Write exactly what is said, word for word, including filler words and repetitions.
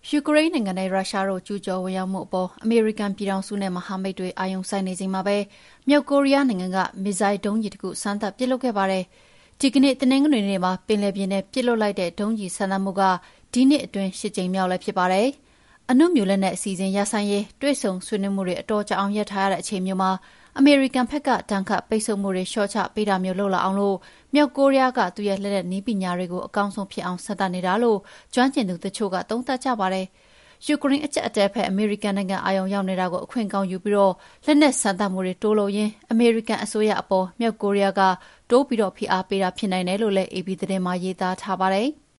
ယူကရိန်းနိုင်ငံနဲ့ရုရှားတို့ကျူးကျော်ဝင်ရောက်မှုအပေါ်အမေရိကန်ပြည်ထောင်စုနဲ့မဟာမိတ်တွေအာရုံစိုက်နေချိန်မှာပဲမြောက်ကိုရီးယားနိုင်ငံကမစ်ဇိုင်းဒုံးကျည်တစ်ခုစမ်းသပ်ပစ်လွှတ်ခဲ့ပါတယ်။ဒီကနေ့တနင်္ဂနွေနေ့မှာပင်လယ်ပြင်ထဲပစ်လွှတ်လိုက်တဲ့ဒုံးကျည်စမ်းသပ်မှုကဒီနှစ်အတွင်းရှစ်ကြိမ်မြောက်လည်းဖြစ်ပါတယ်။အနုမြူလက်နက်အစီအစဉ်ရပ်ဆိုင်းရေးတွေ့ဆုံဆွေးနွေးမှုတွေအတော်ကြာအောင်ရပ်ထားရတဲ့အချိန်မျိုးမှာအမေရိကန်ဘက်ကတန်ခတ်ပိတ်ဆို့မှုတွေလျှော့ချပေးတာမျိုးလုပ်လာအောင်လို့မြောက်ကိုရီးယားကသူ့ရဲ့လက်နက်နည်းပညာတွေကိုအကောင်းဆုံးဖြစ်အောင်စတင်နေတာလို့ကျွမ်းကျင်သူတချို့ကသုံးသပ်ကြပါတယ်။ယူကရိန်းအကျပ်အတည်းဖက်အမေရိကန်နိုင်ငံအာရုံရောက်နေတာကိုအခွင့်ကောင်းယူပြီးလက်နက်စမ်းသပ်မှုတွေတိုးလို့ရင်းအမေရိကန်အစိုးရအပေါ်မြောက်ကိုရီးယားကတိုးပြီးဖိအားပေးတာဖြစ်နိုင်တယ်လို့လည်း အေပီသတင်းမှာရေးသားထားပါတယ်။